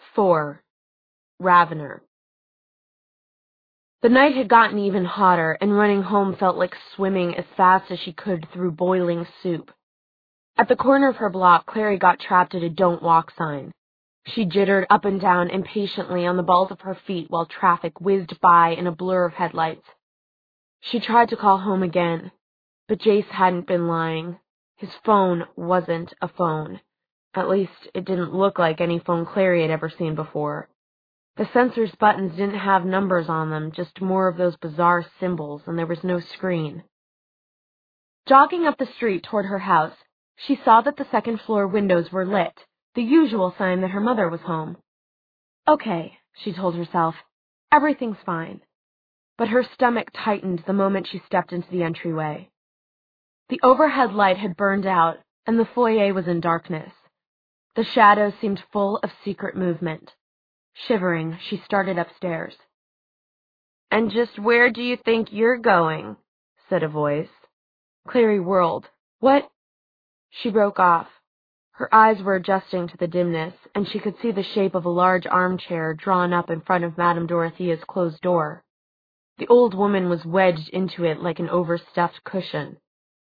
4. Ravener. The night had gotten even hotter, and running home felt like swimming as fast as she could through boiling soup. At the corner of her block, Clary got trapped at a "Don't Walk" sign. She jittered up and down impatiently on the balls of her feet while traffic whizzed by in a blur of headlights. She tried to call home again, but Jace hadn't been lying. His phone wasn't a phone. At least, it didn't look like any phone Clary had ever seen before. The sensor's buttons didn't have numbers on them, just more of those bizarre symbols, and there was no screen. Jogging up the street toward her house, she saw that the second-floor windows were lit, the usual sign that her mother was home. Okay, she told herself, everything's fine. But her stomach tightened the moment she stepped into the entryway. The overhead light had burned out, and the foyer was in darkness. The shadows seemed full of secret movement. Shivering, she started upstairs. "And just where do you think you're going?" said a voice. Clary whirled. "What?" She broke off. Her eyes were adjusting to the dimness, and she could see the shape of a large armchair drawn up in front of Madame Dorothea's closed door. The old woman was wedged into it like an overstuffed cushion.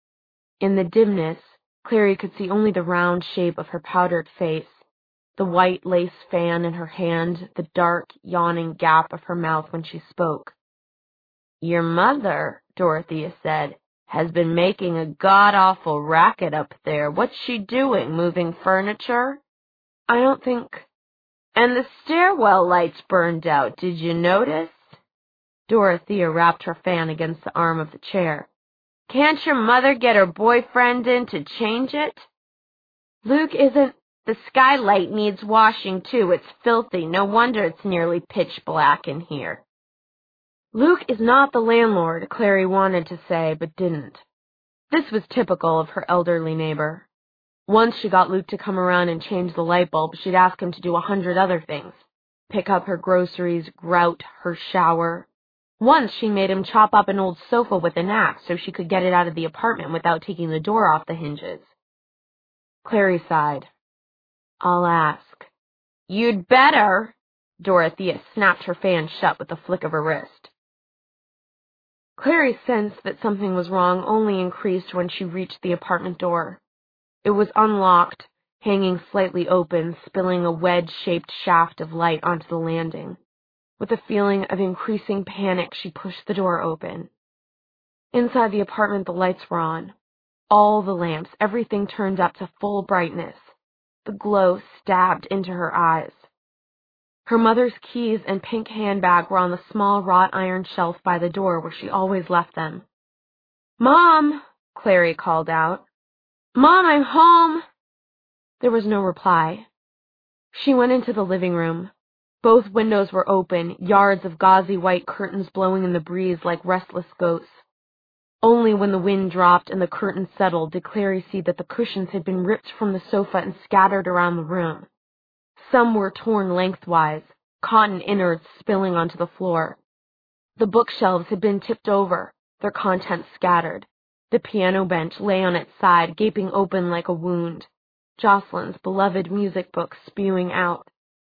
In the dimness, Clary could see only the round shape of her powdered face, the white lace fan in her hand, the dark, yawning gap of her mouth when she spoke. "Your mother," Dorothea said, "has been making a god-awful racket up there. What's she doing, moving furniture?" "I don't think—" "And the stairwell lights burned out, did you notice?" Dorothea rapped her fan against the arm of the chair. "Can't your mother get her boyfriend in to change it?" "Luke isn't—" "The skylight needs washing, too. It's filthy. No wonder it's nearly pitch black in here." "Luke is not the landlord," Clary wanted to say, but didn't. This was typical of her elderly neighbor. Once she got Luke to come around and change the light bulb, she'd ask him to do 100 other things. Pick up her groceries, grout her shower. Once she made him chop up an old sofa with an axe so she could get it out of the apartment without taking the door off the hinges. Clary sighed. "I'll ask." "You'd better." Dorothea snapped her fan shut with a flick of her wrist. Clary's sense that something was wrong only increased when she reached the apartment door. It was unlocked, hanging slightly open, spilling a wedge-shaped shaft of light onto the landing. With a feeling of increasing panic, she pushed the door open. Inside the apartment, the lights were on. All the lamps, everything turned up to full brightness. The glow stabbed into her eyes. Her mother's keys and pink handbag were on the small wrought iron shelf by the door where she always left them. "Mom!" Clary called out. "Mom, I'm home!" There was no reply. She went into the living room. Both windows were open, yards of gauzy white curtains blowing in the breeze like restless ghosts. Only when the wind dropped and the curtains settled did Clary see that the cushions had been ripped from the sofa and scattered around the room. Some were torn lengthwise, cotton innards spilling onto the floor. The bookshelves had been tipped over, their contents scattered. The piano bench lay on its side, gaping open like a wound. Jocelyn's beloved music books spewing out.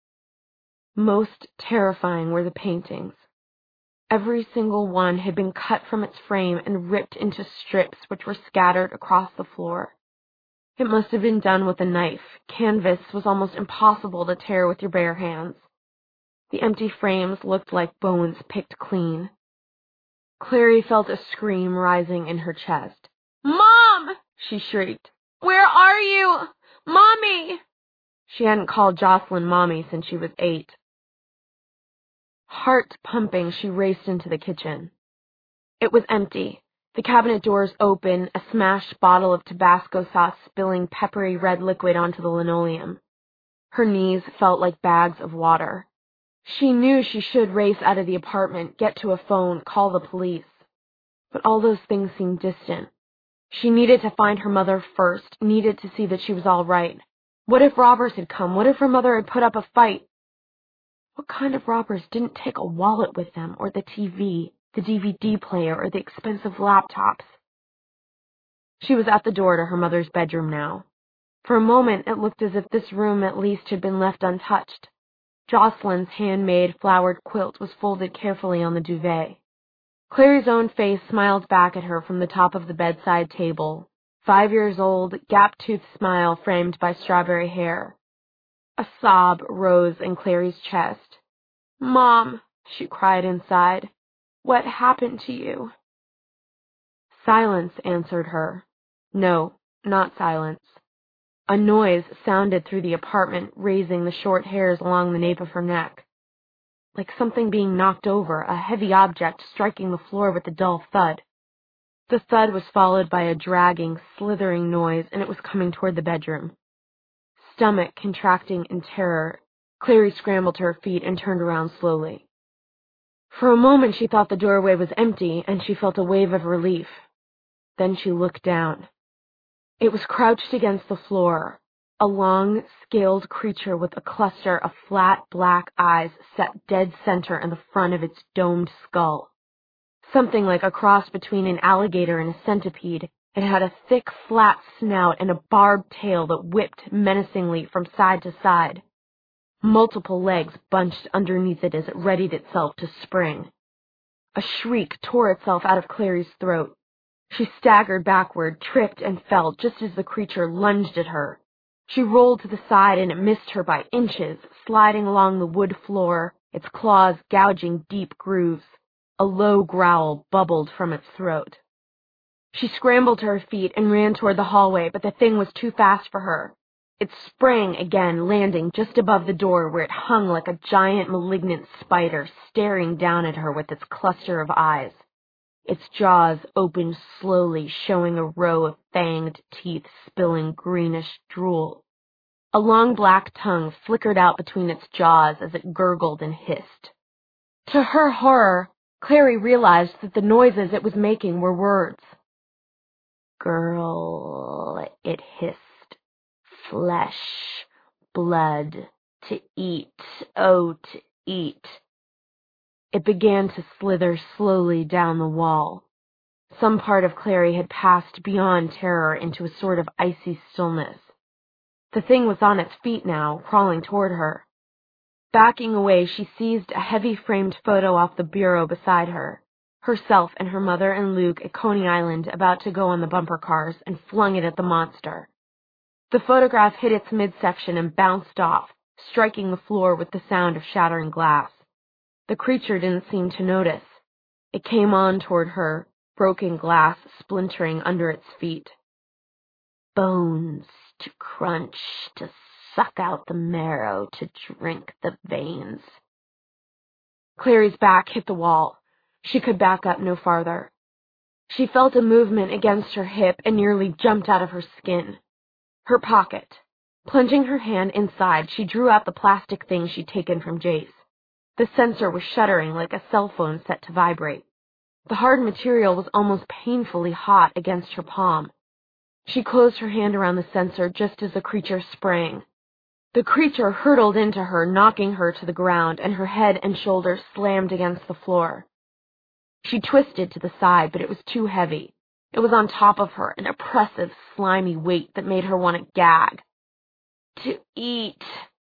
Most terrifying were the paintings. Every single one had been cut from its frame and ripped into strips which were scattered across the floor. It must have been done with a knife. Canvas was almost impossible to tear with your bare hands. The empty frames looked like bones picked clean. Clary felt a scream rising in her chest. "Mom!" she shrieked. "Where are you? Mommy!" She hadn't called Jocelyn Mommy since she was 8. Heart pumping, she raced into the kitchen. It was empty. The cabinet doors open, a smashed bottle of Tabasco sauce spilling peppery red liquid onto the linoleum. Her knees felt like bags of water. She knew she should race out of the apartment, get to a phone, call the police. But all those things seemed distant. She needed to find her mother first, needed to see that she was all right. What if robbers had come? What if her mother had put up a fight? What kind of robbers didn't take a wallet with them, or the TV, the DVD player, or the expensive laptops? She was at the door to her mother's bedroom now. For a moment, it looked as if this room at least had been left untouched. Jocelyn's handmade flowered quilt was folded carefully on the duvet. Clary's own face smiled back at her from the top of the bedside table, 5 years old, gap-toothed smile framed by strawberry hair. A sob rose in Clary's chest. "Mom," she cried inside, "what happened to you?" Silence answered her. No, not silence. A noise sounded through the apartment, raising the short hairs along the nape of her neck. Like something being knocked over, a heavy object striking the floor with a dull thud. The thud was followed by a dragging, slithering noise, and it was coming toward the bedroom. Stomach contracting in terror, Clary scrambled to her feet and turned around slowly. For a moment she thought the doorway was empty, and she felt a wave of relief. Then she looked down. It was crouched against the floor, a long, scaled creature with a cluster of flat, black eyes set dead center in the front of its domed skull. Something like a cross between an alligator and a centipede, it had a thick, flat snout and a barbed tail that whipped menacingly from side to side. Multiple legs bunched underneath it as it readied itself to spring. A shriek tore itself out of Clary's throat. She staggered backward, tripped, and fell just as the creature lunged at her. She rolled to the side and it missed her by inches, sliding along the wood floor, its claws gouging deep grooves. A low growl bubbled from its throat. She scrambled to her feet and ran toward the hallway, but the thing was too fast for her. It sprang again, landing just above the door where it hung like a giant malignant spider, staring down at her with its cluster of eyes. Its jaws opened slowly, showing a row of fanged teeth spilling greenish drool. A long black tongue flickered out between its jaws as it gurgled and hissed. To her horror, Clary realized that the noises it was making were words. "Girl," it hissed. "Flesh, blood, to eat, oh, to eat." It began to slither slowly down the wall. Some part of Clary had passed beyond terror into a sort of icy stillness. The thing was on its feet now, crawling toward her. Backing away, she seized a heavy framed photo off the bureau beside her, herself and her mother and Luke at Coney Island about to go on the bumper cars, and flung it at the monster. The photograph hit its midsection and bounced off, striking the floor with the sound of shattering glass. The creature didn't seem to notice. It came on toward her, broken glass splintering under its feet. Bones to crunch, to suck out the marrow, to drink the veins. Clary's back hit the wall. She could back up no farther. She felt a movement against her hip and nearly jumped out of her skin. Her pocket. Plunging her hand inside, she drew out the plastic thing she'd taken from Jace. The sensor was shuddering like a cell phone set to vibrate. The hard material was almost painfully hot against her palm. She closed her hand around the sensor just as the creature sprang. The creature hurtled into her, knocking her to the ground, and her head and shoulders slammed against the floor. She twisted to the side, but it was too heavy. It was on top of her, an oppressive, slimy weight that made her want to gag. To eat,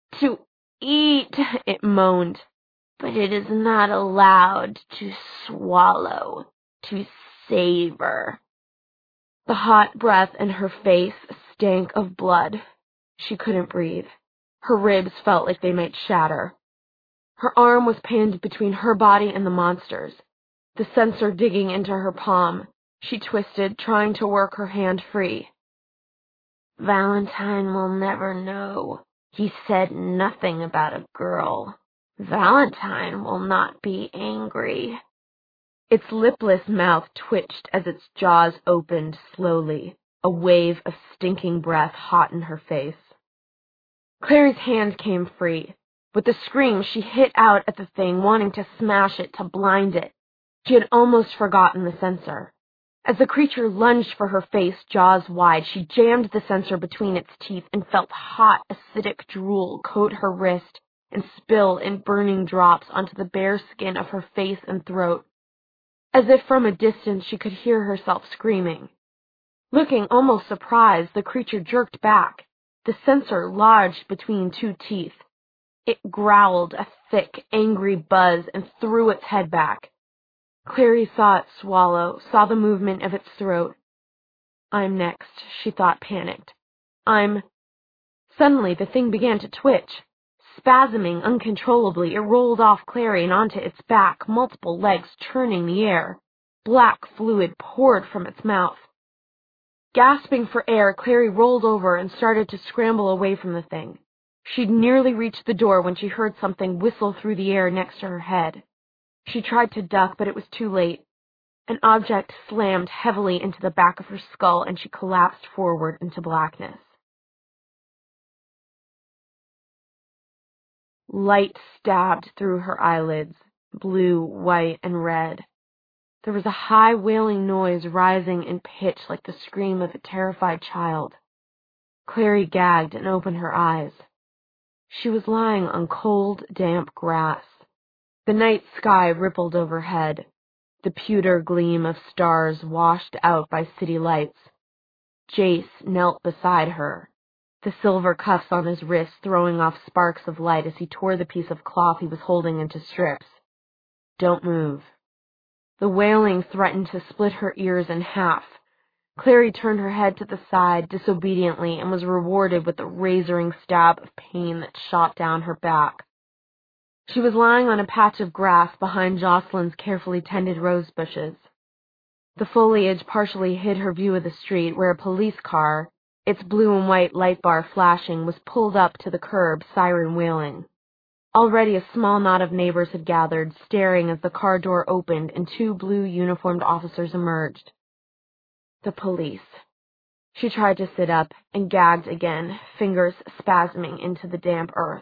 it moaned. But it is not allowed to swallow, to savor. The hot breath in her face stank of blood. She couldn't breathe. Her ribs felt like they might shatter. Her arm was pinned between her body and the monster's, the sensor digging into her palm. She twisted, trying to work her hand free. Valentine will never know. He said nothing about a girl. Valentine will not be angry. Its lipless mouth twitched as its jaws opened slowly, a wave of stinking breath hot in her face. Clary's hand came free. With a scream, she hit out at the thing, wanting to smash it, to blind it. She had almost forgotten the sensor. As the creature lunged for her face, jaws wide, she jammed the sensor between its teeth and felt hot, acidic drool coat her wrist and spill in burning drops onto the bare skin of her face and throat. As if from a distance she could hear herself screaming. Looking almost surprised, the creature jerked back, the sensor lodged between two teeth. It growled a thick, angry buzz and threw its head back. Clary saw it swallow, saw the movement of its throat. I'm next, she thought, panicked. Suddenly the thing began to twitch. Spasming uncontrollably, it rolled off Clary and onto its back, multiple legs churning the air. Black fluid poured from its mouth. Gasping for air, Clary rolled over and started to scramble away from the thing. She'd nearly reached the door when she heard something whistle through the air next to her head. She tried to duck, but it was too late. An object slammed heavily into the back of her skull, and she collapsed forward into blackness. Light stabbed through her eyelids, blue, white, and red. There was a high wailing noise rising in pitch like the scream of a terrified child. Clary gagged and opened her eyes. She was lying on cold, damp grass. The night sky rippled overhead, the pewter gleam of stars washed out by city lights. Jace knelt beside her, the silver cuffs on his wrists throwing off sparks of light as he tore the piece of cloth he was holding into strips. Don't move. The wailing threatened to split her ears in half. Clary turned her head to the side disobediently and was rewarded with a razoring stab of pain that shot down her back. She was lying on a patch of grass behind Jocelyn's carefully tended rose bushes. The foliage partially hid her view of the street where a police car, its blue and white light bar flashing, was pulled up to the curb, siren wailing. Already a small knot of neighbors had gathered, staring as the car door opened and two blue uniformed officers emerged. The police. She tried to sit up and gagged again, fingers spasming into the damp earth.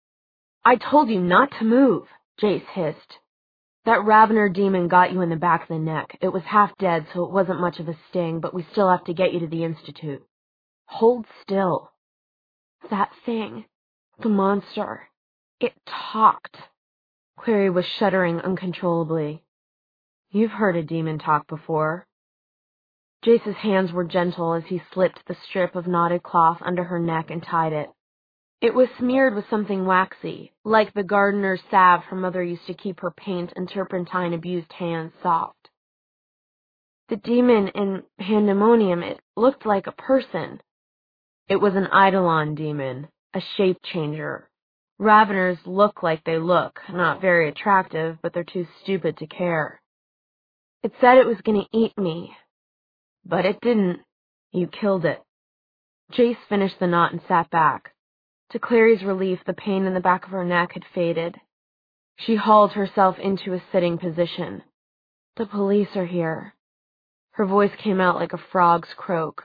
I told you not to move, Jace hissed. That Ravener demon got you in the back of the neck. It was half dead, so it wasn't much of a sting, but we still have to get you to the Institute. Hold still. That thing. The monster. It talked. Clary was shuddering uncontrollably. You've heard a demon talk before. Jace's hands were gentle as he slipped the strip of knotted cloth under her neck and tied it. It was smeared with something waxy, like the gardener's salve her mother used to keep her paint and turpentine-abused hands soft. The demon in Pandemonium, it looked like a person. It was an Eidolon demon, a shape-changer. Raveners look like they look, not very attractive, but they're too stupid to care. It said it was going to eat me, but it didn't. You killed it. Jace finished the knot and sat back. To Clary's relief, the pain in the back of her neck had faded. She hauled herself into a sitting position. The police are here. Her voice came out like a frog's croak.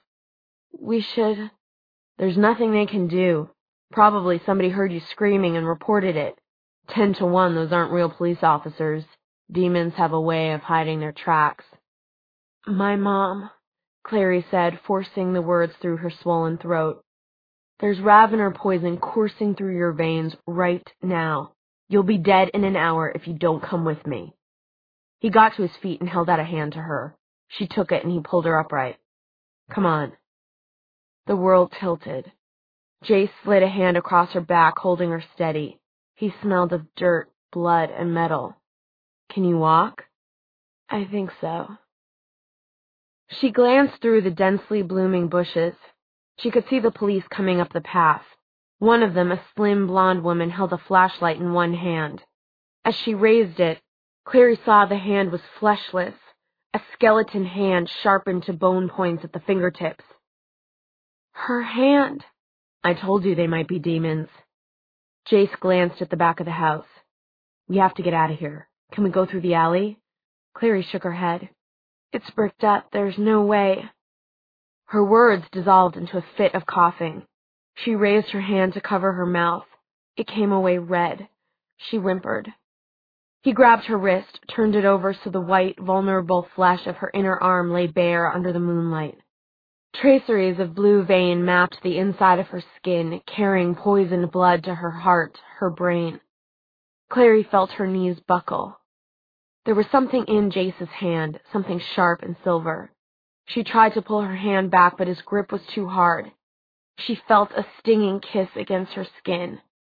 There's nothing they can do. Probably somebody heard you screaming and reported it. 10 to 1, those aren't real police officers. Demons have a way of hiding their tracks. My mom, Clary said, forcing the words through her swollen throat. There's Ravener poison coursing through your veins right now. You'll be dead in an hour if you don't come with me. He got to his feet and held out a hand to her. She took it and he pulled her upright. Come on. The world tilted. Jace slid a hand across her back, holding her steady. He smelled of dirt, blood, and metal. Can you walk? I think so. She glanced through the densely blooming bushes. She could see the police coming up the path. One of them, a slim blonde woman, held a flashlight in one hand. As she raised it, Clary saw the hand was fleshless, a skeleton hand sharpened to bone points at the fingertips. Her hand! I told you they might be demons. Jace glanced at the back of the house. We have to get out of here. Can we go through the alley? Clary shook her head. It's bricked up. There's no way. Her words dissolved into a fit of coughing. She raised her hand to cover her mouth. It came away red. She whimpered. He grabbed her wrist, turned it over so the white, vulnerable flesh of her inner arm lay bare under the moonlight. Traceries of blue vein mapped the inside of her skin, carrying poisoned blood to her heart, her brain. Clary felt her knees buckle. There was something in Jace's hand, something sharp and silver. She tried to pull her hand back, but his grip was too hard. She felt a stinging kiss against her skin.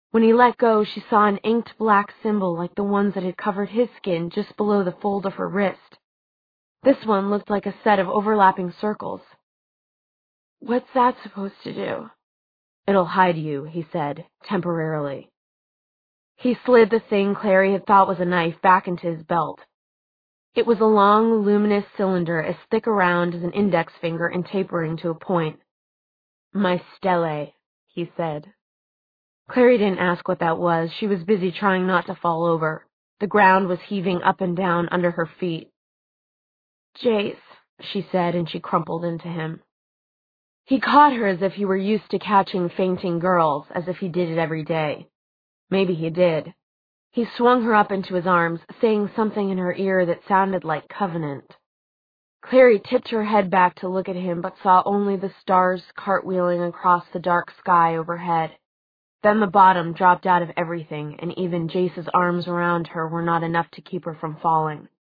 When he let go, she saw an inked black symbol like the ones that had covered his skin just below the fold of her wrist. This one looked like a set of overlapping circles. "What's that supposed to do?" "It'll hide you," he said, temporarily. He slid the thing Clary had thought was a knife back into his belt. It was a long, luminous cylinder as thick around as an index finger and tapering to a point. "My stele," he said. Clary didn't ask what that was. She was busy trying not to fall over. The ground was heaving up and down under her feet. "Jace," she said, and she crumpled into him. He caught her as if he were used to catching fainting girls, as if he did it every day. Maybe he did. He swung her up into his arms, saying something in her ear that sounded like covenant. Clary tipped her head back to look at him, but saw only the stars cartwheeling across the dark sky overhead. Then the bottom dropped out of everything, and even Jace's arms around her were not enough to keep her from falling.